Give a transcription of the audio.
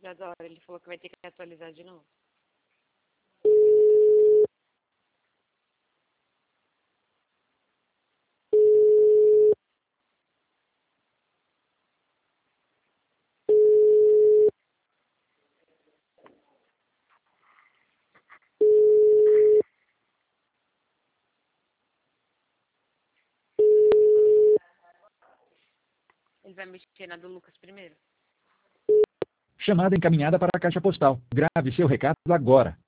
atualizado a hora. Ele falou que vai ter que atualizar de novo. Ele vai mexer na do Lucas primeiro? Chamada encaminhada para a caixa postal. Grave seu recado agora.